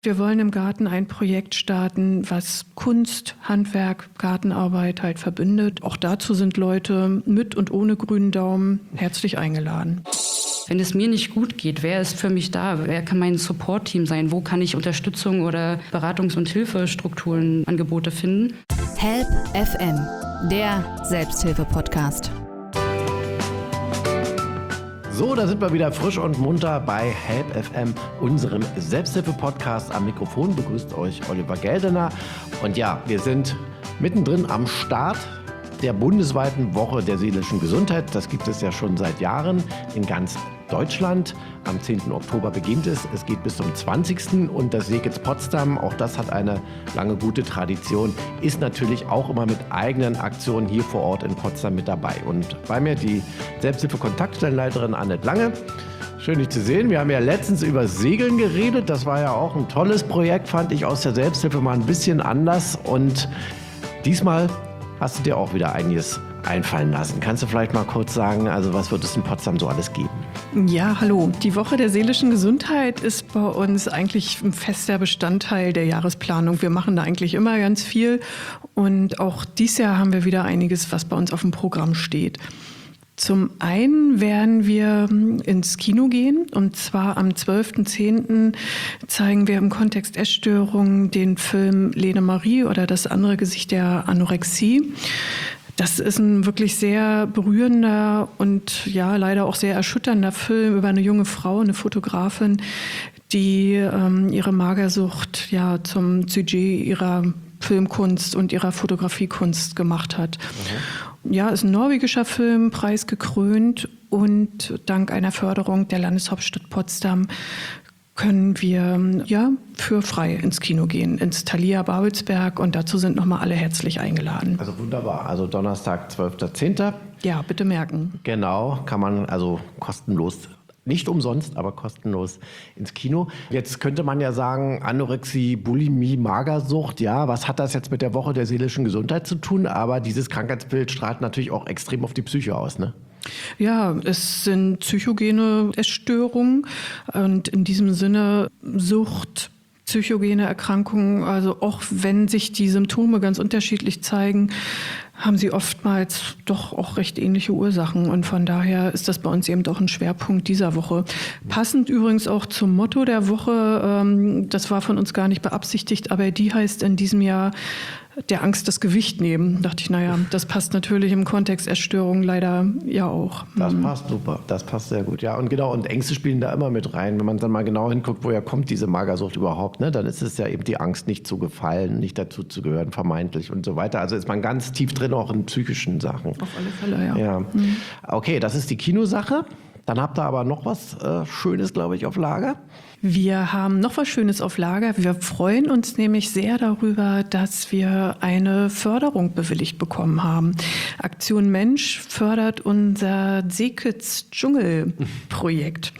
Wir wollen im Garten ein Projekt starten, was Kunst, Handwerk, Gartenarbeit halt verbindet. Auch dazu sind Leute mit und ohne grünen Daumen herzlich eingeladen. Wenn es mir nicht gut geht, wer ist für mich da? Wer kann mein Support-Team sein? Wo kann ich Unterstützung oder Beratungs- und Hilfestrukturen, Angebote finden? Help FM, der Selbsthilfe-Podcast. So, da sind wir wieder frisch und munter bei Help FM, unserem Selbsthilfe-Podcast. Am Mikrofon begrüßt euch Oliver Geldener. Und ja, wir sind mittendrin am Start der bundesweiten Woche der seelischen Gesundheit. Das gibt es ja schon seit Jahren in ganz Deutschland. Am 10. Oktober beginnt es. Es geht bis zum 20. Und das Seekitz Potsdam, auch das hat eine lange gute Tradition, ist natürlich auch immer mit eigenen Aktionen hier vor Ort in Potsdam mit dabei. Und bei mir die Selbsthilfe-Kontaktstellenleiterin Annette Lange. Schön, dich zu sehen. Wir haben ja letztens über Segeln geredet. Das war ja auch ein tolles Projekt, fand ich, aus der Selbsthilfe mal ein bisschen anders. Und diesmal hast du dir auch wieder einiges einfallen lassen. Kannst du vielleicht mal kurz sagen, also was wird es in Potsdam so alles geben? Ja, hallo. Die Woche der seelischen Gesundheit ist bei uns eigentlich ein fester Bestandteil der Jahresplanung. Wir machen da eigentlich immer ganz viel. Und auch dieses Jahr haben wir wieder einiges, was bei uns auf dem Programm steht. Zum einen werden wir ins Kino gehen, und zwar am 12.10. zeigen wir im Kontext Essstörungen den Film Lene Marie oder das andere Gesicht der Anorexie. Das ist ein wirklich sehr berührender und ja leider auch sehr erschütternder Film über eine junge Frau, eine Fotografin, die ihre Magersucht ja zum Sujet ihrer Filmkunst und ihrer Fotografiekunst gemacht hat. Ja, ist ein norwegischer Film, preisgekrönt, und dank einer Förderung der Landeshauptstadt Potsdam können wir ja für frei ins Kino gehen, ins Thalia Babelsberg, und dazu sind nochmal alle herzlich eingeladen. Also wunderbar, also Donnerstag, 12.10. Ja, bitte merken. Genau, kann man also kostenlos, nicht umsonst, aber kostenlos ins Kino. Jetzt könnte man ja sagen, Anorexie, Bulimie, Magersucht, ja, was hat das jetzt mit der Woche der seelischen Gesundheit zu tun? Aber dieses Krankheitsbild strahlt natürlich auch extrem auf die Psyche aus, ne? Ja, es sind psychogene Essstörungen und in diesem Sinne Sucht, psychogene Erkrankungen. Also auch wenn sich die Symptome ganz unterschiedlich zeigen, haben sie oftmals doch auch recht ähnliche Ursachen. Und von daher ist das bei uns eben doch ein Schwerpunkt dieser Woche. Passend übrigens auch zum Motto der Woche, das war von uns gar nicht beabsichtigt, aber die heißt in diesem Jahr der Angst das Gewicht nehmen. Da dachte ich, naja, das passt natürlich im Kontext Essstörungen leider ja auch. Das passt super, das passt sehr gut. Ja, und genau, und Ängste spielen da immer mit rein. Wenn man dann mal genau hinguckt, woher kommt diese Magersucht überhaupt, ne? Dann ist es ja eben die Angst, nicht zu gefallen, nicht dazu zu gehören, vermeintlich und so weiter. Also ist man ganz tief drin auch in psychischen Sachen. Auf alle Fälle, ja. Ja. Okay, das ist die Kinosache. Dann habt ihr aber noch was Schönes, glaube ich, auf Lager. Wir haben noch was Schönes auf Lager. Wir freuen uns nämlich sehr darüber, dass wir eine Förderung bewilligt bekommen haben. Aktion Mensch fördert unser Seekitz Dschungelprojekt.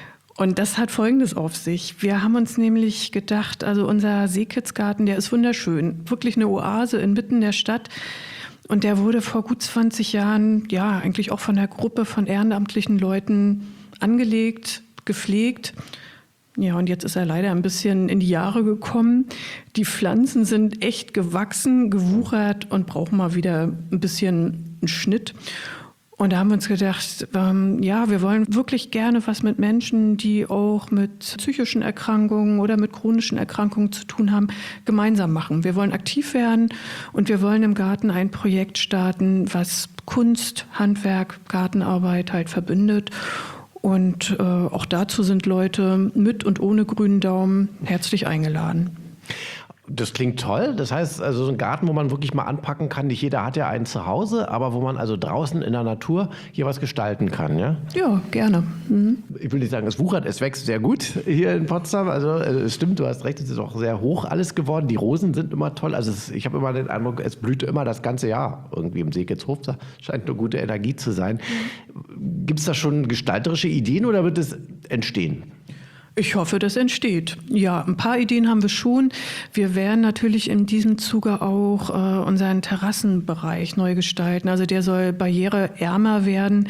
Und das hat Folgendes auf sich. Wir haben uns nämlich gedacht, also unser Seekitzgarten, der ist wunderschön. Wirklich eine Oase inmitten der Stadt. Und der wurde vor gut 20 Jahren, ja, eigentlich auch von einer Gruppe von ehrenamtlichen Leuten angelegt, gepflegt. Ja, und jetzt ist er leider ein bisschen in die Jahre gekommen. Die Pflanzen sind echt gewachsen, gewuchert und brauchen mal wieder ein bisschen einen Schnitt. Und da haben wir uns gedacht, ja, wir wollen wirklich gerne was mit Menschen, die auch mit psychischen Erkrankungen oder mit chronischen Erkrankungen zu tun haben, gemeinsam machen. Wir wollen aktiv werden und wir wollen im Garten ein Projekt starten, was Kunst, Handwerk, Gartenarbeit halt verbindet. Und auch dazu sind Leute mit und ohne grünen Daumen herzlich eingeladen. Das klingt toll. Das heißt, also so ein Garten, wo man wirklich mal anpacken kann. Nicht jeder hat ja einen zu Hause, aber wo man also draußen in der Natur hier was gestalten kann, ja? Ja, gerne. Ich will nicht sagen, es wuchert, es wächst sehr gut hier in Potsdam. Also es stimmt, du hast recht, es ist auch sehr hoch alles geworden. Die Rosen sind immer toll. Also ich habe immer den Eindruck, es blüht immer das ganze Jahr irgendwie im Seekitzhof. Da scheint eine gute Energie zu sein. Gibt es da schon gestalterische Ideen oder wird es entstehen? Ich hoffe, das entsteht. Ja, ein paar Ideen haben wir schon. Wir werden natürlich in diesem Zuge auch unseren Terrassenbereich neu gestalten. Also der soll barriereärmer werden.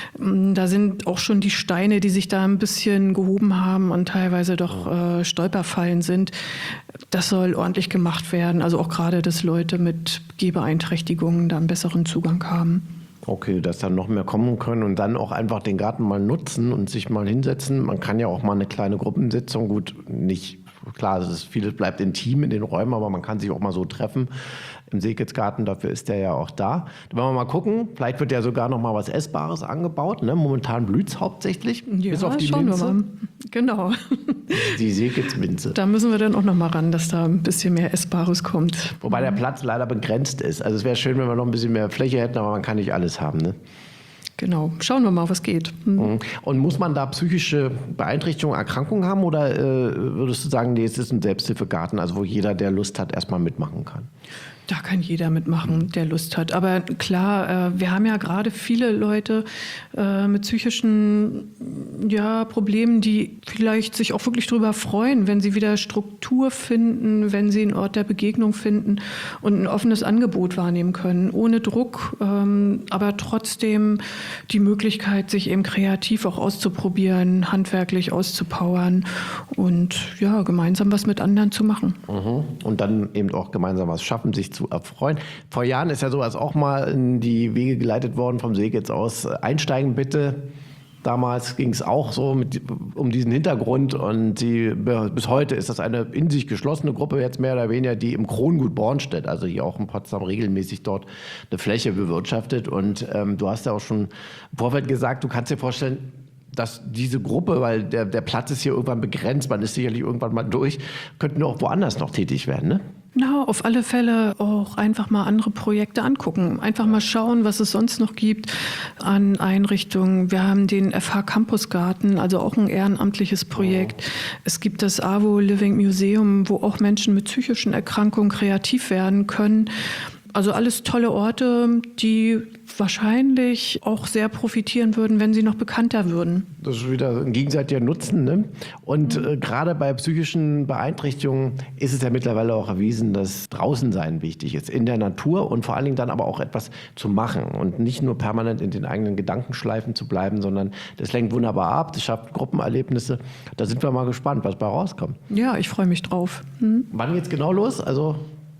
Da sind auch schon die Steine, die sich da ein bisschen gehoben haben und teilweise doch Stolperfallen sind. Das soll ordentlich gemacht werden. Also auch gerade, dass Leute mit Gehbeeinträchtigungen da einen besseren Zugang haben. Okay, dass dann noch mehr kommen können und dann auch einfach den Garten mal nutzen und sich mal hinsetzen. Man kann ja auch mal eine kleine Gruppensitzung, gut, nicht, klar, vieles bleibt intim in den Räumen, aber man kann sich auch mal so treffen im Seekitzgarten, dafür ist der ja auch da. Da wollen wir mal gucken, vielleicht wird ja sogar noch mal was Essbares angebaut, ne? Momentan blüht es hauptsächlich, ja, bis auf die schauen Minze. Wir mal. Genau. Die Seekitz-Minze. Da müssen wir dann auch noch mal ran, dass da ein bisschen mehr Essbares kommt. Wobei der Platz leider begrenzt ist. Also es wäre schön, wenn wir noch ein bisschen mehr Fläche hätten, aber man kann nicht alles haben, ne? Genau, schauen wir mal, was geht. Und muss man da psychische Beeinträchtigungen, Erkrankungen haben oder würdest du sagen, nee, es ist ein Selbsthilfegarten, also wo jeder, der Lust hat, erstmal mitmachen kann? Da kann jeder mitmachen, der Lust hat. Aber klar, wir haben ja gerade viele Leute mit psychischen Problemen, die vielleicht sich auch wirklich darüber freuen, wenn sie wieder Struktur finden, wenn sie einen Ort der Begegnung finden und ein offenes Angebot wahrnehmen können, ohne Druck, aber trotzdem die Möglichkeit, sich eben kreativ auch auszuprobieren, handwerklich auszupowern und ja, gemeinsam was mit anderen zu machen. Und dann eben auch gemeinsam was schaffen, sich zu erfreuen. Vor Jahren ist ja sowas auch mal in die Wege geleitet worden vom Seekitz aus. Einsteigen bitte. Damals ging es auch so um diesen Hintergrund und bis heute ist das eine in sich geschlossene Gruppe, jetzt mehr oder weniger, die im Krongut Bornstedt, also hier auch in Potsdam, regelmäßig dort eine Fläche bewirtschaftet. Und du hast ja auch schon im Vorfeld gesagt, du kannst dir vorstellen, dass diese Gruppe, weil der Platz ist hier irgendwann begrenzt, man ist sicherlich irgendwann mal durch, könnten auch woanders noch tätig werden, ne? Na, auf alle Fälle auch einfach mal andere Projekte angucken. Einfach mal schauen, was es sonst noch gibt an Einrichtungen. Wir haben den FH Campus Garten, also auch ein ehrenamtliches Projekt. Es gibt das AWO Living Museum, wo auch Menschen mit psychischen Erkrankungen kreativ werden können. Also alles tolle Orte, die wahrscheinlich auch sehr profitieren würden, wenn sie noch bekannter würden. Das ist wieder ein gegenseitiger Nutzen, ne? Und gerade bei psychischen Beeinträchtigungen ist es ja mittlerweile auch erwiesen, dass Draußensein wichtig ist, in der Natur und vor allen Dingen dann aber auch etwas zu machen und nicht nur permanent in den eigenen Gedankenschleifen zu bleiben, sondern das lenkt wunderbar ab, das schafft Gruppenerlebnisse. Da sind wir mal gespannt, was bei rauskommt. Ja, ich freue mich drauf. Wann geht's genau los? Also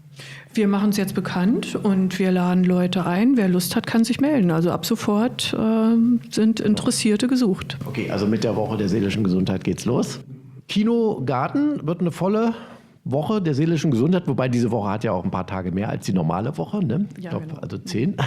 wir machen es jetzt bekannt und wir laden Leute ein. Wer Lust hat, kann sich melden. Also ab sofort sind Interessierte gesucht. Okay, also mit der Woche der seelischen Gesundheit geht's los. Kinogarten wird eine volle Woche der seelischen Gesundheit, wobei diese Woche hat ja auch ein paar Tage mehr als die normale Woche, ne? Ja, ich glaube, genau. Also 10.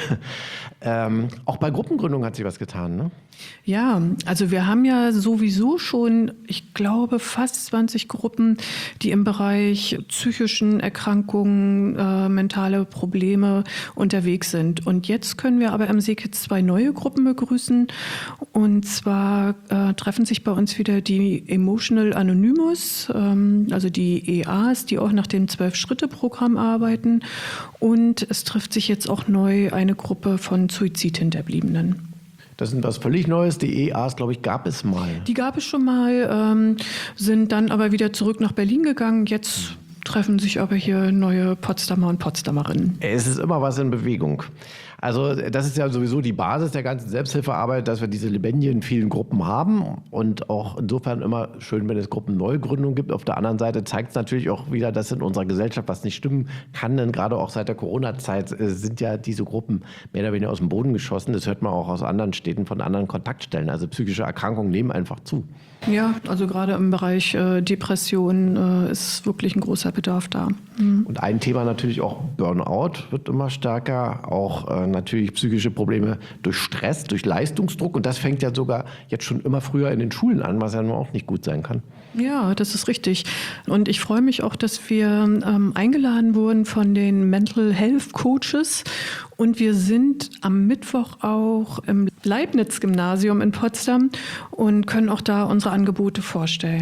Auch bei Gruppengründung hat sich was getan, ne? Ja, also wir haben ja sowieso schon, ich glaube, fast 20 Gruppen, die im Bereich psychischen Erkrankungen, mentale Probleme unterwegs sind. Und jetzt können wir aber im Seekitz 2 neue Gruppen begrüßen. Und zwar treffen sich bei uns wieder die Emotional Anonymous, also die EAs, die auch nach dem 12-Schritte-Programm arbeiten. Und es trifft sich jetzt auch neu eine Gruppe von Suizidhinterbliebenen. Das ist was völlig Neues. Die EAs, glaube ich, gab es mal. Die gab es schon mal, sind dann aber wieder zurück nach Berlin gegangen. Jetzt treffen sich aber hier neue Potsdamer und Potsdamerinnen. Es ist immer was in Bewegung. Also das ist ja sowieso die Basis der ganzen Selbsthilfearbeit, dass wir diese lebendigen vielen Gruppen haben und auch insofern immer schön, wenn es Gruppenneugründungen gibt. Auf der anderen Seite zeigt es natürlich auch wieder, dass in unserer Gesellschaft was nicht stimmen kann, denn gerade auch seit der Corona-Zeit sind ja diese Gruppen mehr oder weniger aus dem Boden geschossen. Das hört man auch aus anderen Städten, von anderen Kontaktstellen. Also psychische Erkrankungen nehmen einfach zu. Ja, also gerade im Bereich Depressionen ist wirklich ein großer Bedarf da. Und ein Thema natürlich auch Burnout wird immer stärker, auch natürlich psychische Probleme durch Stress, durch Leistungsdruck und das fängt ja sogar jetzt schon immer früher in den Schulen an, was ja nun auch nicht gut sein kann. Ja, das ist richtig. Und ich freue mich auch, dass wir eingeladen wurden von den Mental Health Coaches. Und wir sind am Mittwoch auch im Leibniz-Gymnasium in Potsdam und können auch da unsere Angebote vorstellen.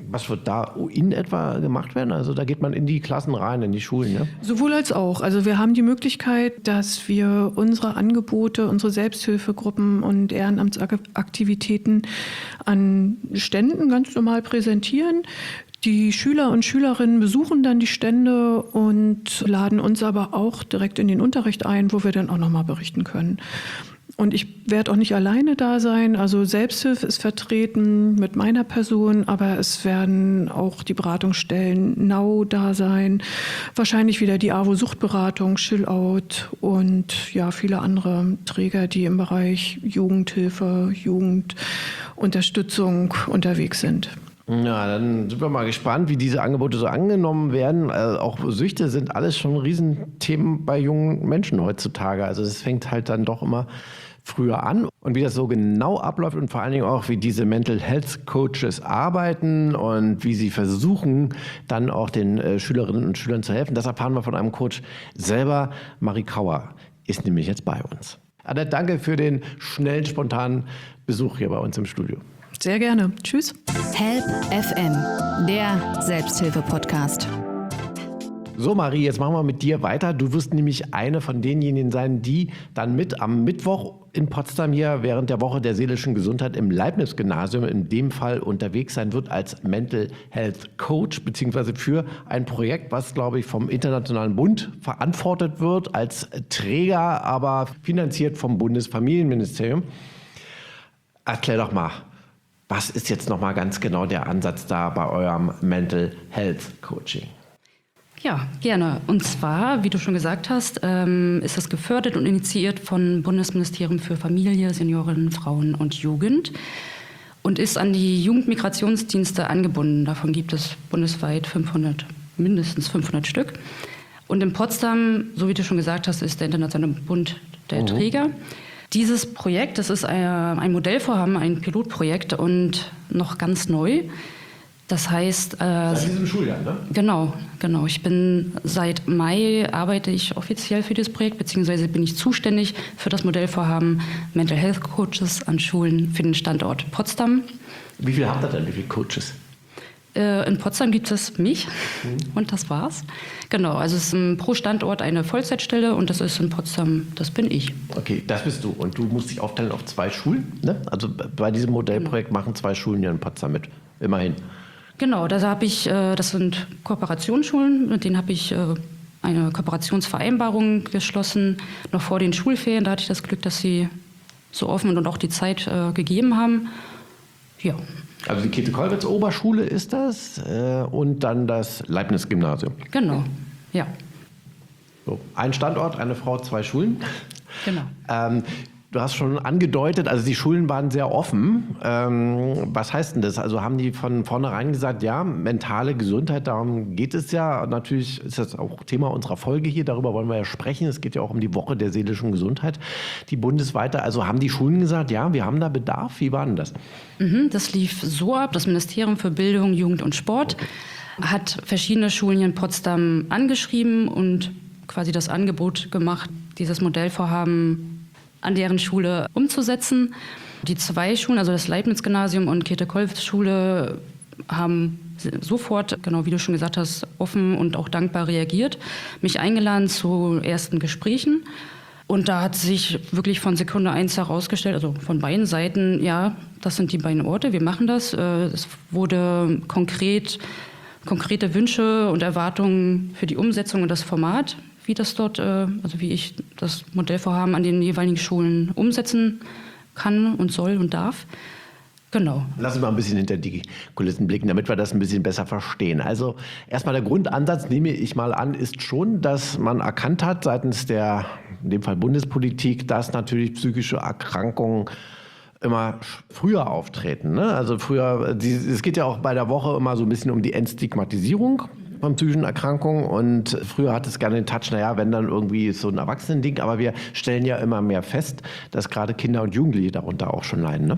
Was wird da in etwa gemacht werden? Also da geht man in die Klassen rein, in die Schulen, ne? Sowohl als auch. Also wir haben die Möglichkeit, dass wir unsere Angebote, unsere Selbsthilfegruppen und Ehrenamtsaktivitäten an Ständen ganz normal präsentieren. Die Schüler und Schülerinnen besuchen dann die Stände und laden uns aber auch direkt in den Unterricht ein, wo wir dann auch nochmal berichten können. Und ich werde auch nicht alleine da sein. Also Selbsthilfe ist vertreten mit meiner Person, aber es werden auch die Beratungsstellen Nau da sein. Wahrscheinlich wieder die AWO-Suchtberatung, Chill-Out und ja, viele andere Träger, die im Bereich Jugendhilfe, Jugendunterstützung unterwegs sind. Ja, dann sind wir mal gespannt, wie diese Angebote so angenommen werden. Auch Süchte sind alles schon Riesenthemen bei jungen Menschen heutzutage. Also es fängt halt dann doch immer früher an. Und wie das so genau abläuft und vor allen Dingen auch, wie diese Mental Health Coaches arbeiten und wie sie versuchen, dann auch den Schülerinnen und Schülern zu helfen, das erfahren wir von einem Coach selber. Marie Kauer ist nämlich jetzt bei uns. Annette, danke für den schnellen, spontanen Besuch hier bei uns im Studio. Sehr gerne. Tschüss. Help FM, der Selbsthilfe-Podcast. So Marie, jetzt machen wir mit dir weiter. Du wirst nämlich eine von denjenigen sein, die dann mit am Mittwoch in Potsdam hier während der Woche der seelischen Gesundheit im Leibniz-Gymnasium in dem Fall unterwegs sein wird als Mental Health Coach, beziehungsweise für ein Projekt, was, glaube ich, vom Internationalen Bund verantwortet wird, als Träger, aber finanziert vom Bundesfamilienministerium. Erklär doch mal, was ist jetzt nochmal ganz genau der Ansatz da bei eurem Mental Health Coaching? Ja, gerne. Und zwar, wie du schon gesagt hast, ist das gefördert und initiiert vom Bundesministerium für Familie, Senioren, Frauen und Jugend und ist an die Jugendmigrationsdienste angebunden. Davon gibt es bundesweit mindestens 500 Stück. Und in Potsdam, so wie du schon gesagt hast, ist der Internationale Bund der Träger. Dieses Projekt, das ist ein Modellvorhaben, ein Pilotprojekt und noch ganz neu. Das heißt, seit diesem Schuljahr, ne? Genau. Ich bin seit Mai arbeite ich offiziell für dieses Projekt, beziehungsweise bin ich zuständig für das Modellvorhaben Mental Health Coaches an Schulen für den Standort Potsdam. Wie viele habt ihr denn? Wie viele Coaches? In Potsdam gibt es mich und das war's. Genau, also es ist pro Standort eine Vollzeitstelle und das ist in Potsdam, das bin ich. Okay, das bist du. Und du musst dich aufteilen auf 2 Schulen, ne? Also bei diesem Modellprojekt machen 2 Schulen hier in Potsdam mit, immerhin. Genau, das sind Kooperationsschulen, mit denen habe ich eine Kooperationsvereinbarung geschlossen, noch vor den Schulferien. Da hatte ich das Glück, dass sie so offen und auch die Zeit gegeben haben. Ja. Also die Käthe-Kollwitz-Oberschule ist das und dann das Leibniz-Gymnasium. Genau, ja. So, ein Standort, eine Frau, 2 Schulen. Genau. Du hast schon angedeutet, also die Schulen waren sehr offen. Was heißt denn das? Also haben die von vornherein gesagt, ja, mentale Gesundheit, darum geht es ja. Natürlich ist das auch Thema unserer Folge hier, darüber wollen wir ja sprechen. Es geht ja auch um die Woche der seelischen Gesundheit, die bundesweite. Also haben die Schulen gesagt, ja, wir haben da Bedarf. Wie war denn das? Das lief so ab, das Ministerium für Bildung, Jugend und Sport hat verschiedene Schulen hier in Potsdam angeschrieben und quasi das Angebot gemacht, dieses Modellvorhaben an deren Schule umzusetzen. Die 2 Schulen, also das Leibniz-Gymnasium und Käthe-Kollwitz-Schule, haben sofort, genau wie du schon gesagt hast, offen und auch dankbar reagiert, mich eingeladen zu ersten Gesprächen. Und da hat sich wirklich von Sekunde 1 herausgestellt, also von beiden Seiten, ja, das sind die beiden Orte, wir machen das. Es wurde konkrete Wünsche und Erwartungen für die Umsetzung und das Format, wie das dort, also wie ich das Modellvorhaben an den jeweiligen Schulen umsetzen kann und soll und darf. Genau. Lass uns mal ein bisschen hinter die Kulissen blicken, damit wir das ein bisschen besser verstehen. Also erstmal der Grundansatz, nehme ich mal an, ist schon, dass man erkannt hat seitens der, in dem Fall Bundespolitik, dass natürlich psychische Erkrankungen immer früher auftreten. Ne? Also früher, es geht ja auch bei der Woche immer so ein bisschen um die Entstigmatisierung von psychischen Erkrankungen und früher hat es gerne den Touch, naja, wenn dann irgendwie so ein Erwachsenending, aber wir stellen ja immer mehr fest, dass gerade Kinder und Jugendliche darunter auch schon leiden, ne?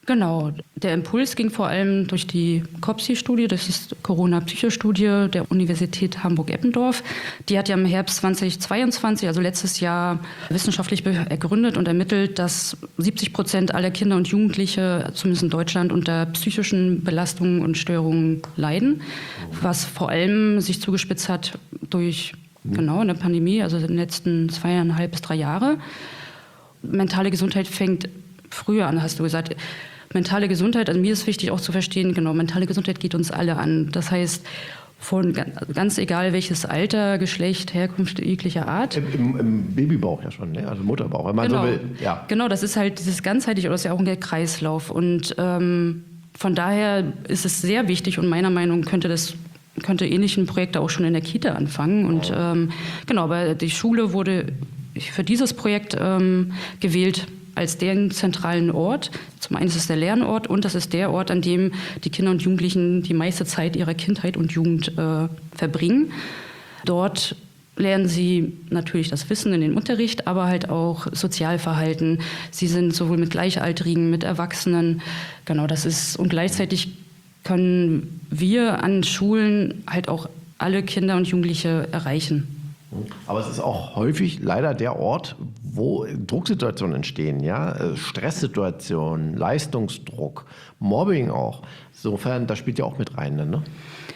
Genau, der Impuls ging vor allem durch die COPSI-Studie, das ist Corona-Psychostudie der Universität Hamburg-Eppendorf. Die hat ja im Herbst 2022, also letztes Jahr, wissenschaftlich ergründet und ermittelt, dass 70% aller Kinder und Jugendliche, zumindest in Deutschland, unter psychischen Belastungen und Störungen leiden, was vor allem sich zugespitzt hat durch eine Pandemie, also in den letzten 2,5 bis 3 Jahre. Mentale Gesundheit fängt früher an, hast du gesagt. Mentale Gesundheit, also mir ist wichtig auch zu verstehen, mentale Gesundheit geht uns alle an. Das heißt, von ganz egal welches Alter, Geschlecht, Herkunft jeglicher Art. Im Babybauch ja schon, ne? Also Mutterbauch, wenn man so will. Ja. Genau, das ist halt dieses ganzheitliche, oder das ist ja auch ein Kreislauf. Und von daher ist es sehr wichtig und meiner Meinung nach könnte ähnlichen Projekte auch schon in der Kita anfangen. Und aber die Schule wurde für dieses Projekt gewählt als den zentralen Ort. Zum einen ist es der Lernort und das ist der Ort, an dem die Kinder und Jugendlichen die meiste Zeit ihrer Kindheit und Jugend verbringen. Dort lernen sie natürlich das Wissen in den Unterricht, aber halt auch Sozialverhalten. Sie sind sowohl mit Gleichaltrigen, mit Erwachsenen. Das ist, und gleichzeitig können wir an Schulen halt auch alle Kinder und Jugendliche erreichen. Aber es ist auch häufig leider der Ort, wo Drucksituationen entstehen, ja, Stresssituationen, Leistungsdruck, Mobbing auch. Insofern, das spielt ja auch mit rein, ne?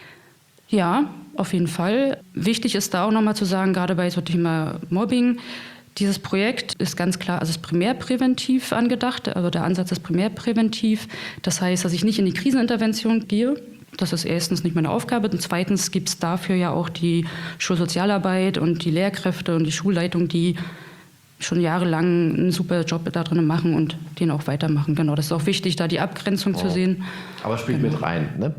Ja, auf jeden Fall. Wichtig ist da auch nochmal zu sagen, gerade bei so Thema Mobbing, dieses Projekt ist ganz klar, also ist primärpräventiv angedacht, also der Ansatz ist primärpräventiv. Das heißt, dass ich nicht in die Krisenintervention gehe. Das ist erstens nicht meine Aufgabe und zweitens gibt es dafür ja auch die Schulsozialarbeit und die Lehrkräfte und die Schulleitung, die schon jahrelang einen super Job da drin machen und den auch weitermachen. Das ist auch wichtig, da die Abgrenzung zu sehen. Aber es spielt mit rein, ne?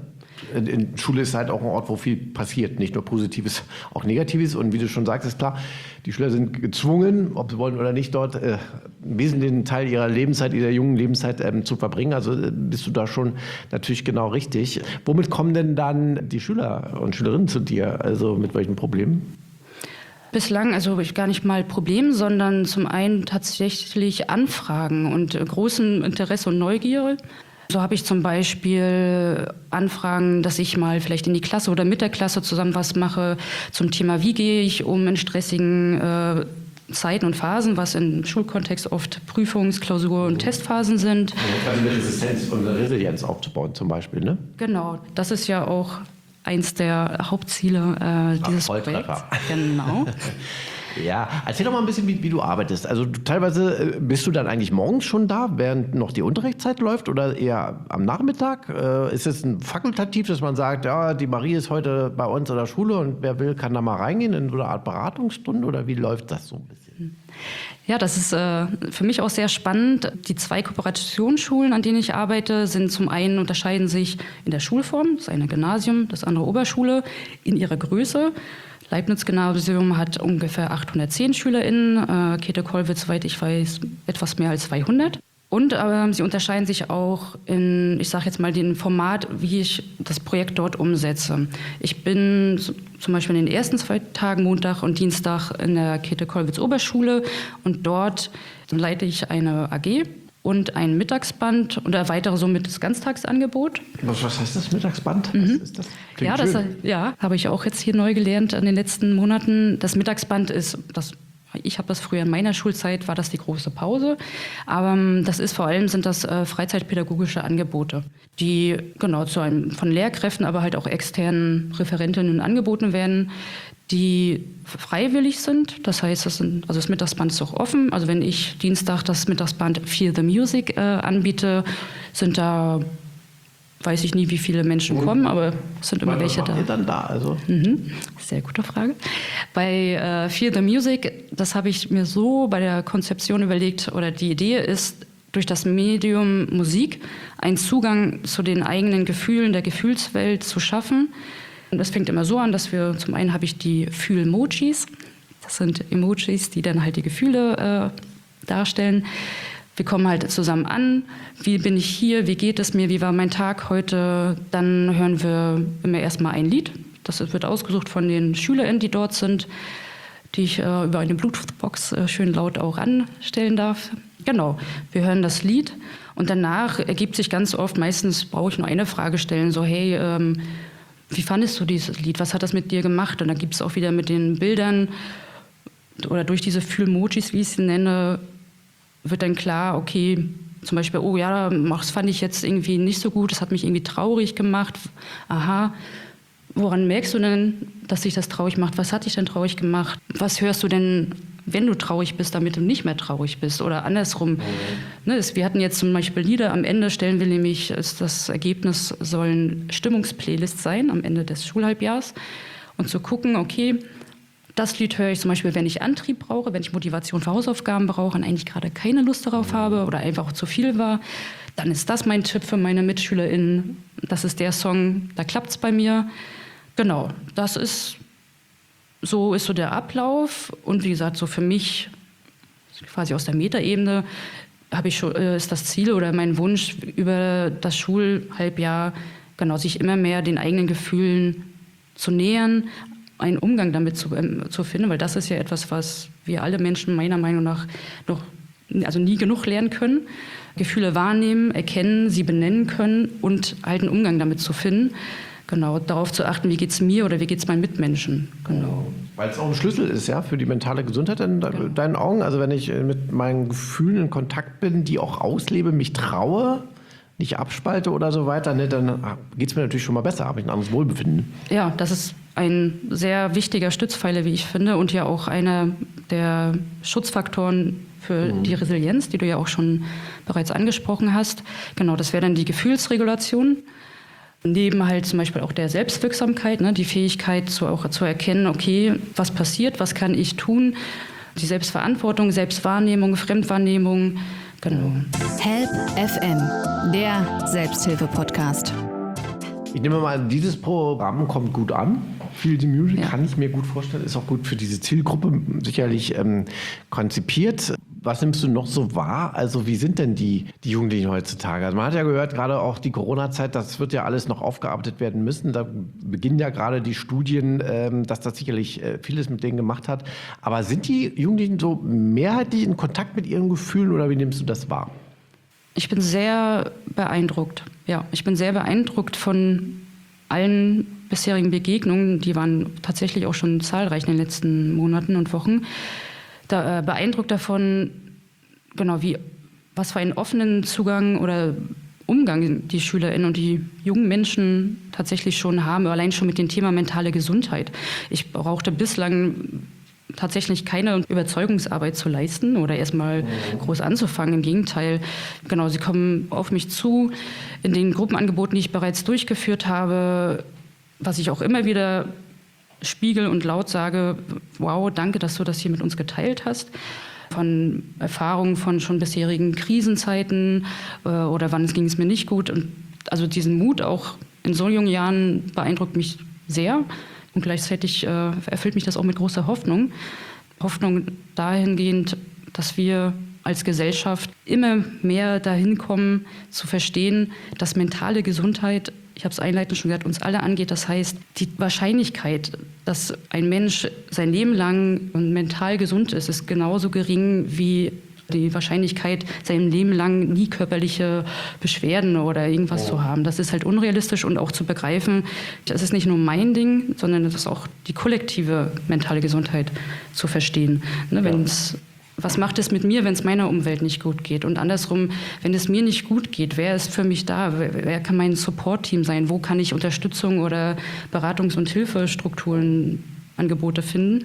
In Schule ist halt auch ein Ort, wo viel passiert, nicht nur Positives, auch Negatives. Und wie du schon sagst, ist klar, die Schüler sind gezwungen, ob sie wollen oder nicht, dort einen wesentlichen Teil ihrer Lebenszeit, ihrer jungen Lebenszeit zu verbringen. Also bist du da schon natürlich genau richtig. Womit kommen denn dann die Schüler und Schülerinnen zu dir? Also mit welchen Problemen? Bislang, also gar nicht mal Problem, sondern zum einen tatsächlich Anfragen und großem Interesse und Neugier. So habe ich zum Beispiel Anfragen, dass ich mal vielleicht in die Klasse oder mit der Klasse zusammen was mache zum Thema, wie gehe ich um in stressigen Zeiten und Phasen, was im Schulkontext oft Prüfungs-, Klausur- und Testphasen sind. Also mit Resistenz und Resilienz aufzubauen zum Beispiel, ne? Genau, das ist ja auch eins der Hauptziele dieses Projekts. Genau. Ja, erzähl doch mal ein bisschen, wie du arbeitest. Also teilweise bist du dann eigentlich morgens schon da, während noch die Unterrichtszeit läuft oder eher am Nachmittag? Ist es ein fakultativ, dass man sagt, ja, die Marie ist heute bei uns in der Schule und wer will, kann da mal reingehen in so eine Art Beratungsstunde oder wie läuft das so ein bisschen? Ja, das ist für mich auch sehr spannend. Die 2 Kooperationsschulen, an denen ich arbeite, sind zum einen unterscheiden sich in der Schulform, das eine Gymnasium, das andere Oberschule, in ihrer Größe. Leibniz-Gymnasium hat ungefähr 810 SchülerInnen, Käthe-Kollwitz, soweit ich weiß, etwas mehr als 200. Und sie unterscheiden sich auch in, ich sage jetzt mal, dem Format, wie ich das Projekt dort umsetze. Ich bin zum Beispiel in den ersten 2 Tagen, Montag und Dienstag, in der Käthe-Kollwitz-Oberschule und dort leite ich eine AG und ein Mittagsband und erweitere somit das Ganztagsangebot. Was heißt das Mittagsband? Was ist das? Ja, habe ich auch jetzt hier neu gelernt in den letzten Monaten. Das Mittagsband ist ich habe das früher in meiner Schulzeit, war das die große Pause. Aber das ist vor allem sind das freizeitpädagogische Angebote, die von Lehrkräften, aber halt auch externen Referentinnen angeboten werden, die freiwillig sind. Das heißt, das Mittagsband ist auch offen. Also wenn ich Dienstag das Mittagsband Feel the Music anbiete, sind da, weiß ich nie, wie viele Menschen kommen, aber es sind immer welche da. Was macht ihr dann da? Also? Sehr gute Frage. Bei Feel the Music, das habe ich mir so bei der Konzeption überlegt, oder die Idee ist, durch das Medium Musik einen Zugang zu den eigenen Gefühlen, der Gefühlswelt zu schaffen. Und das fängt immer so an, dass zum einen habe ich die Fühl-Emojis. Das sind Emojis, die dann halt die Gefühle darstellen. Wir kommen halt zusammen an. Wie bin ich hier? Wie geht es mir? Wie war mein Tag heute? Dann hören wir immer erstmal ein Lied. Das wird ausgesucht von den SchülerInnen, die dort sind, die ich über eine Bluetooth-Box schön laut auch anstellen darf. Genau, wir hören das Lied und danach ergibt sich ganz oft, meistens brauche ich nur eine Frage stellen, so hey, wie fandest du dieses Lied, was hat das mit dir gemacht? Und dann gibt es auch wieder mit den Bildern oder durch diese Fühlmojis, wie ich sie nenne, wird dann klar, okay, zum Beispiel, oh ja, das fand ich jetzt irgendwie nicht so gut, das hat mich irgendwie traurig gemacht. Aha, woran merkst du denn, dass dich das traurig macht? Was hat dich denn traurig gemacht? Was hörst du denn, wenn du traurig bist, damit du nicht mehr traurig bist? Oder andersrum. Ne, wir hatten jetzt zum Beispiel Lieder, am Ende stellen wir nämlich, das Ergebnis sollen Stimmungsplaylists sein, am Ende des Schulhalbjahrs. Und zu gucken, okay, das Lied höre ich zum Beispiel, wenn ich Antrieb brauche, wenn ich Motivation für Hausaufgaben brauche und eigentlich gerade keine Lust darauf habe oder einfach auch zu viel war, dann ist das mein Tipp für meine MitschülerInnen. Das ist der Song, da klappt es bei mir. Genau, so ist so der Ablauf. Und wie gesagt, so für mich, quasi aus der Metaebene, ist das Ziel oder mein Wunsch, über das Schulhalbjahr genau sich immer mehr den eigenen Gefühlen zu nähern, einen Umgang damit zu finden, weil das ist ja etwas, was wir alle Menschen meiner Meinung nach nie genug lernen können. Gefühle wahrnehmen, erkennen, sie benennen können und halt einen Umgang damit zu finden. Genau, darauf zu achten, wie geht es mir oder wie geht es meinen Mitmenschen. Genau. Weil es auch ein Schlüssel ist, ja, für die mentale Gesundheit in deinen Augen. Also wenn ich mit meinen Gefühlen in Kontakt bin, die auch auslebe, mich traue, nicht abspalte oder so weiter, ne, dann geht es mir natürlich schon mal besser, habe ich ein anderes Wohlbefinden. Ja, das ist ein sehr wichtiger Stützpfeiler, wie ich finde, und ja auch einer der Schutzfaktoren für die Resilienz, die du ja auch schon bereits angesprochen hast. Genau, das wäre dann die Gefühlsregulation. Neben halt zum Beispiel auch der Selbstwirksamkeit, ne, die Fähigkeit zu erkennen, okay, was passiert, was kann ich tun, die Selbstverantwortung, Selbstwahrnehmung, Fremdwahrnehmung, genau. Help FM, der Selbsthilfe-Podcast. Ich nehme mal, dieses Programm kommt gut an. Feel the Music, Ja. kann ich mir gut vorstellen, ist auch gut für diese Zielgruppe sicherlich konzipiert. Was nimmst du noch so wahr? Also wie sind denn die Jugendlichen heutzutage? Also man hat ja gehört, gerade auch die Corona-Zeit, das wird ja alles noch aufgearbeitet werden müssen. Da beginnen ja gerade die Studien, dass das sicherlich vieles mit denen gemacht hat. Aber sind die Jugendlichen so mehrheitlich in Kontakt mit ihren Gefühlen oder wie nimmst du das wahr? Ich bin sehr beeindruckt. Ja, ich bin sehr beeindruckt von allen bisherigen Begegnungen. Die waren tatsächlich auch schon zahlreich in den letzten Monaten und Wochen. Beeindruckt davon, genau was für einen offenen Zugang oder Umgang die SchülerInnen und die jungen Menschen tatsächlich schon haben, allein schon mit dem Thema mentale Gesundheit. Ich brauchte bislang tatsächlich keine Überzeugungsarbeit zu leisten oder erstmal groß anzufangen. Im Gegenteil, genau, sie kommen auf mich zu. In den Gruppenangeboten, die ich bereits durchgeführt habe, was ich auch immer wieder spiegel und laut sage, wow, danke, dass du das hier mit uns geteilt hast. Von Erfahrungen von schon bisherigen Krisenzeiten oder wann ging es mir nicht gut. Und also diesen Mut auch in so jungen Jahren beeindruckt mich sehr. Und gleichzeitig erfüllt mich das auch mit großer Hoffnung. Hoffnung dahingehend, dass wir als Gesellschaft immer mehr dahin kommen, zu verstehen, dass mentale Gesundheit, ich habe es einleitend schon gesagt, uns alle angeht. Das heißt, die Wahrscheinlichkeit, dass ein Mensch sein Leben lang mental gesund ist genauso gering wie die Wahrscheinlichkeit, sein Leben lang nie körperliche Beschwerden oder irgendwas zu haben. Das ist halt unrealistisch und auch zu begreifen, das ist nicht nur mein Ding, sondern das ist auch die kollektive mentale Gesundheit zu verstehen. Ne, was macht es mit mir, wenn es meiner Umwelt nicht gut geht? Und andersrum, wenn es mir nicht gut geht, wer ist für mich da? Wer kann mein Support-Team sein? Wo kann ich Unterstützung oder Beratungs- und Hilfestrukturen, Angebote finden?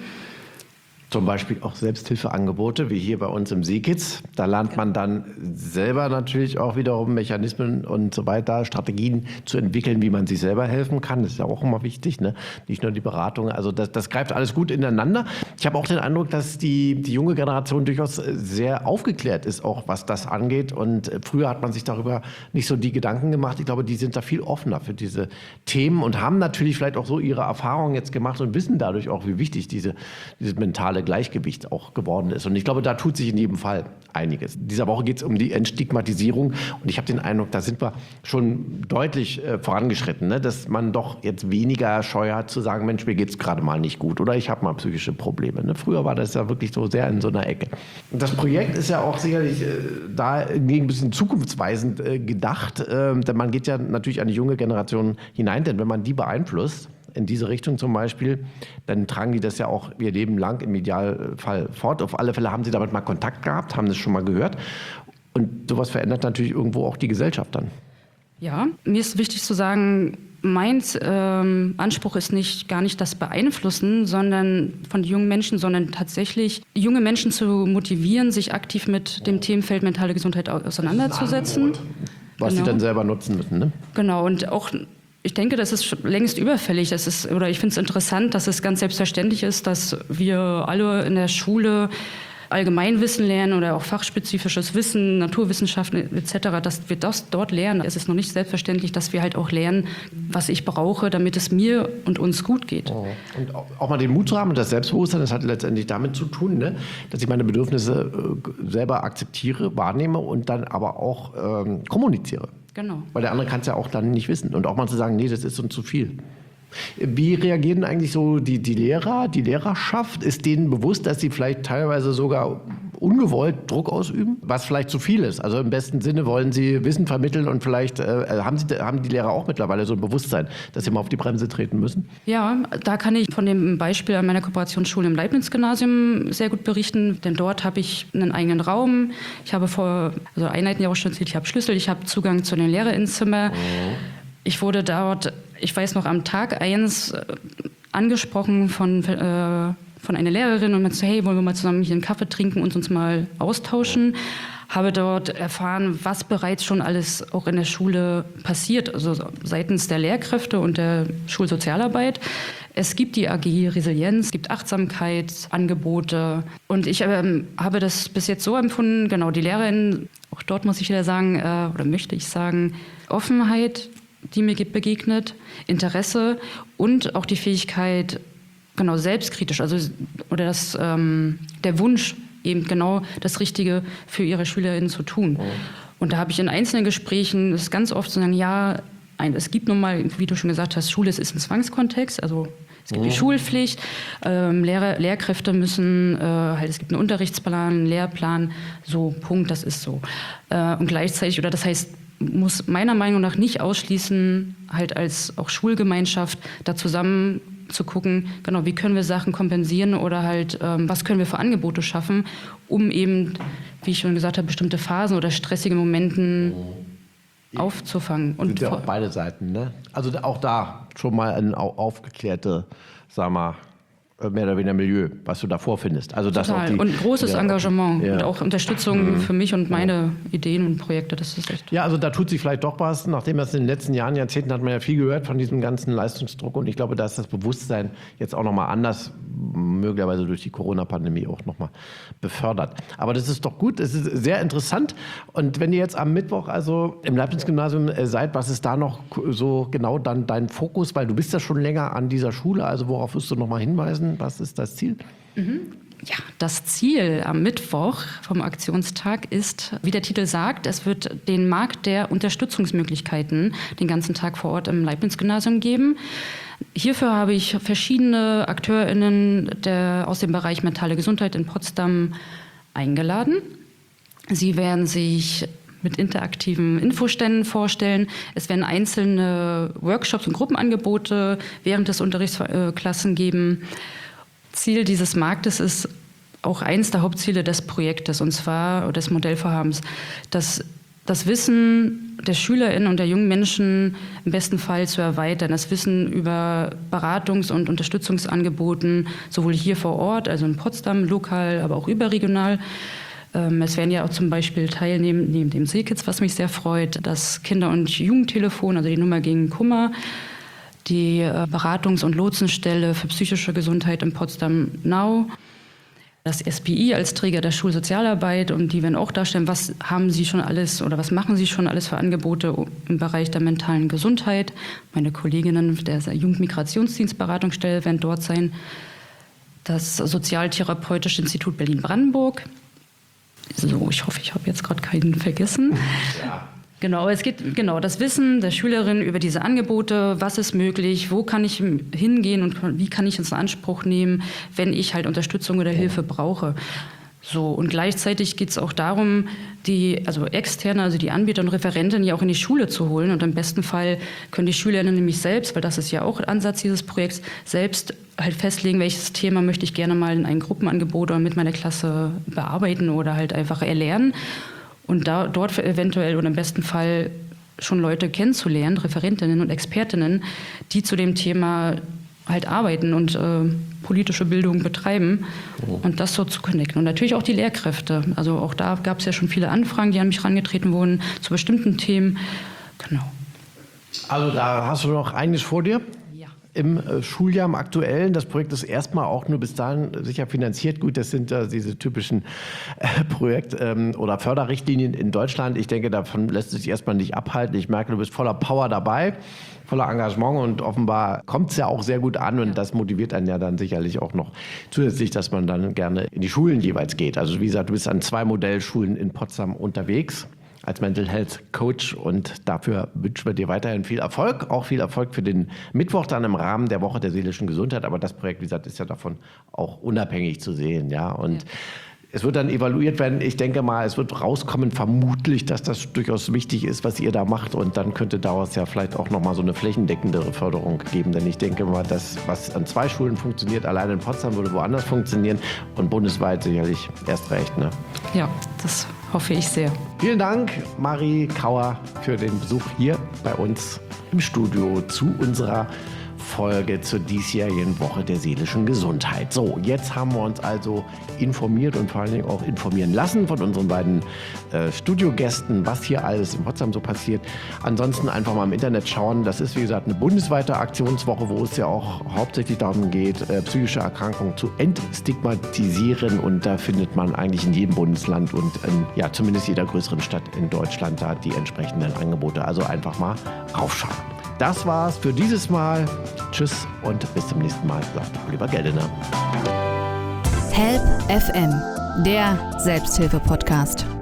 Zum Beispiel auch Selbsthilfeangebote, wie hier bei uns im Seekids. Da lernt man dann selber natürlich auch wiederum Mechanismen und so weiter, Strategien zu entwickeln, wie man sich selber helfen kann. Das ist ja auch immer wichtig, ne? Nicht nur die Beratung. Also das greift alles gut ineinander. Ich habe auch den Eindruck, dass die junge Generation durchaus sehr aufgeklärt ist, auch was das angeht. Und früher hat man sich darüber nicht so die Gedanken gemacht. Ich glaube, die sind da viel offener für diese Themen und haben natürlich vielleicht auch so ihre Erfahrungen jetzt gemacht und wissen dadurch auch, wie wichtig dieses mentale Gleichgewicht auch geworden ist. Und ich glaube, da tut sich in jedem Fall einiges. Dieser Woche geht es um die Entstigmatisierung und ich habe den Eindruck, da sind wir schon deutlich vorangeschritten, ne? Dass man doch jetzt weniger Scheu hat zu sagen, Mensch, mir geht es gerade mal nicht gut oder ich habe mal psychische Probleme. Probleme. Ne? Früher war das ja wirklich so sehr in so einer Ecke. Und das Projekt ist ja auch sicherlich dahingegen ein bisschen zukunftsweisend gedacht, denn man geht ja natürlich an die junge Generation hinein, denn wenn man die beeinflusst, in diese Richtung zum Beispiel, dann tragen die das ja auch ihr Leben lang im Idealfall fort. Auf alle Fälle haben sie damit mal Kontakt gehabt, haben das schon mal gehört. Und sowas verändert natürlich irgendwo auch die Gesellschaft dann. Ja, mir ist wichtig zu sagen, mein Anspruch ist gar nicht das Beeinflussen von den jungen Menschen, sondern tatsächlich junge Menschen zu motivieren, sich aktiv mit dem Themenfeld mentale Gesundheit auseinanderzusetzen. Was sie dann selber nutzen müssen, ne? Genau, und auch ich denke, das ist längst überfällig. Ich finde es interessant, dass es ganz selbstverständlich ist, dass wir alle in der Schule Allgemeinwissen lernen oder auch fachspezifisches Wissen, Naturwissenschaften etc., dass wir das dort lernen. Es ist noch nicht selbstverständlich, dass wir halt auch lernen, was ich brauche, damit es mir und uns gut geht. Und auch mal den Mut zu haben und das Selbstbewusstsein, das hat letztendlich damit zu tun, ne, dass ich meine Bedürfnisse selber akzeptiere, wahrnehme und dann aber auch kommuniziere. Genau. Weil der andere kann es ja auch dann nicht wissen. Und auch mal zu sagen, nee, das ist uns zu viel. Wie reagieren eigentlich so die Lehrer, die Lehrerschaft? Ist denen bewusst, dass sie vielleicht teilweise sogar ungewollt Druck ausüben? Was vielleicht zu viel ist. Also im besten Sinne wollen sie Wissen vermitteln und vielleicht haben die Lehrer auch mittlerweile so ein Bewusstsein, dass sie mal auf die Bremse treten müssen? Ja, da kann ich von dem Beispiel an meiner Kooperationsschule im Leibniz-Gymnasium sehr gut berichten, denn dort habe ich einen eigenen Raum. Ich habe Einheiten ja auch schon erzählt, ich habe Schlüssel, ich habe Zugang zu den Lehrerinnenzimmer. Ich wurde dort, ich weiß noch, am Tag 1 angesprochen von einer Lehrerin und meinte so, hey, wollen wir mal zusammen hier einen Kaffee trinken und uns mal austauschen? Habe dort erfahren, was bereits schon alles auch in der Schule passiert, also seitens der Lehrkräfte und der Schulsozialarbeit. Es gibt die AG Resilienz, es gibt Achtsamkeitsangebote und ich habe das bis jetzt so empfunden, genau, die Lehrerinnen, auch dort muss ich wieder sagen, oder möchte ich sagen, Offenheit, die mir begegnet, Interesse und auch die Fähigkeit, genau selbstkritisch, also oder der Wunsch, eben genau das Richtige für ihre SchülerInnen zu tun. Und da habe ich in einzelnen Gesprächen das ganz oft zu sagen, ja, es gibt nun mal, wie du schon gesagt hast, Schule ist ein Zwangskontext, also es gibt die Schulpflicht, Lehrkräfte müssen, es gibt einen Unterrichtsplan, einen Lehrplan, so, Punkt, das ist so. Und gleichzeitig, oder das heißt, muss meiner Meinung nach nicht ausschließen, halt als auch Schulgemeinschaft da zusammen zu gucken, genau, wie können wir Sachen kompensieren oder halt, was können wir für Angebote schaffen, um eben, wie ich schon gesagt habe, bestimmte Phasen oder stressige Momenten aufzufangen. Und ja auch beide Seiten, ne? Also auch da schon mal ein aufgeklärte, sag mal, mehr oder weniger Milieu, was du da vorfindest. Also das total. Auch und großes Engagement ja. und auch Unterstützung für mich und meine Ideen und Projekte. Das ist echt. Ja, also da tut sich vielleicht doch was. Nachdem das in den letzten Jahren, Jahrzehnten hat man ja viel gehört von diesem ganzen Leistungsdruck und ich glaube, da ist das Bewusstsein jetzt auch nochmal anders, möglicherweise durch die Corona-Pandemie auch nochmal befördert. Aber das ist doch gut, es ist sehr interessant. Und wenn ihr jetzt am Mittwoch also im Leibniz-Gymnasium seid, was ist da noch so genau dann dein Fokus? Weil du bist ja schon länger an dieser Schule, also worauf wirst du nochmal hinweisen? Was ist das Ziel? Ja, das Ziel am Mittwoch vom Aktionstag ist, wie der Titel sagt, es wird den Markt der Unterstützungsmöglichkeiten den ganzen Tag vor Ort im Leibniz-Gymnasium geben. Hierfür habe ich verschiedene AkteurInnen aus dem Bereich mentale Gesundheit in Potsdam eingeladen. Sie werden sich mit interaktiven Infoständen vorstellen. Es werden einzelne Workshops und Gruppenangebote während des Unterrichtsklassen geben. Ziel dieses Marktes ist auch eins der Hauptziele des Projektes, und zwar des Modellvorhabens, dass das Wissen der SchülerInnen und der jungen Menschen im besten Fall zu erweitern. Das Wissen über Beratungs- und Unterstützungsangeboten, sowohl hier vor Ort, also in Potsdam, lokal, aber auch überregional. Es werden ja auch zum Beispiel teilnehmen, neben dem Seekids, was mich sehr freut, das Kinder- und Jugendtelefon, also die Nummer gegen Kummer, die Beratungs- und Lotsenstelle für psychische Gesundheit in Potsdam-Nau, das SPI als Träger der Schulsozialarbeit, und die werden auch darstellen, was haben sie schon alles oder was machen sie schon alles für Angebote im Bereich der mentalen Gesundheit. Meine Kolleginnen der Jugendmigrationsdienstberatungsstelle werden dort sein, das Sozialtherapeutische Institut Berlin-Brandenburg. So, ich hoffe, ich habe jetzt gerade keinen vergessen. Genau, es geht das Wissen der Schülerin über diese Angebote, was ist möglich, wo kann ich hingehen und wie kann ich es in Anspruch nehmen, wenn ich halt Unterstützung oder Hilfe brauche. So, und gleichzeitig geht es auch darum, die Externe, also die Anbieter und Referentinnen ja auch in die Schule zu holen. Und im besten Fall können die Schülerinnen nämlich selbst, weil das ist ja auch Ansatz dieses Projekts, selbst halt festlegen, welches Thema möchte ich gerne mal in ein Gruppenangebot oder mit meiner Klasse bearbeiten oder halt einfach erlernen. Und dort eventuell oder im besten Fall schon Leute kennenzulernen, Referentinnen und Expertinnen, die zu dem Thema halt arbeiten und politische Bildung betreiben und das so zu connecten. Und natürlich auch die Lehrkräfte. Also auch da gab es ja schon viele Anfragen, die an mich herangetreten wurden zu bestimmten Themen. Genau. Also da hast du noch einiges vor dir? Im Schuljahr, im aktuellen. Das Projekt ist erstmal auch nur bis dahin sicher finanziert. Gut, das sind diese typischen Projekt- oder Förderrichtlinien in Deutschland. Ich denke, davon lässt es sich erstmal nicht abhalten. Ich merke, du bist voller Power dabei, voller Engagement und offenbar kommt es ja auch sehr gut an und das motiviert einen ja dann sicherlich auch noch zusätzlich, dass man dann gerne in die Schulen jeweils geht. Also wie gesagt, du bist an 2 Modellschulen in Potsdam unterwegs als Mental Health Coach und dafür wünschen wir dir weiterhin viel Erfolg, auch viel Erfolg für den Mittwoch dann im Rahmen der Woche der seelischen Gesundheit, aber das Projekt, wie gesagt, ist ja davon auch unabhängig zu sehen, ja, und es wird dann evaluiert werden. Ich denke mal, es wird rauskommen, vermutlich, dass das durchaus wichtig ist, was ihr da macht. Und dann könnte daraus ja vielleicht auch nochmal so eine flächendeckendere Förderung geben. Denn ich denke mal, das, was an 2 Schulen funktioniert, allein in Potsdam würde woanders funktionieren. Und bundesweit sicherlich erst recht. Ne? Ja, das hoffe ich sehr. Vielen Dank, Marie Kauer, für den Besuch hier bei uns im Studio zu unserer Folge zur diesjährigen Woche der seelischen Gesundheit. So, jetzt haben wir uns also informiert und vor allen Dingen auch informieren lassen von unseren beiden Studiogästen, was hier alles in Potsdam so passiert. Ansonsten einfach mal im Internet schauen. Das ist, wie gesagt, eine bundesweite Aktionswoche, wo es ja auch hauptsächlich darum geht, psychische Erkrankungen zu entstigmatisieren. Und da findet man eigentlich in jedem Bundesland und in zumindest jeder größeren Stadt in Deutschland da die entsprechenden Angebote. Also einfach mal raufschauen. Das war's für dieses Mal. Tschüss und bis zum nächsten Mal, sagt Oliver Geldener. Help FM, der Selbsthilfe-Podcast.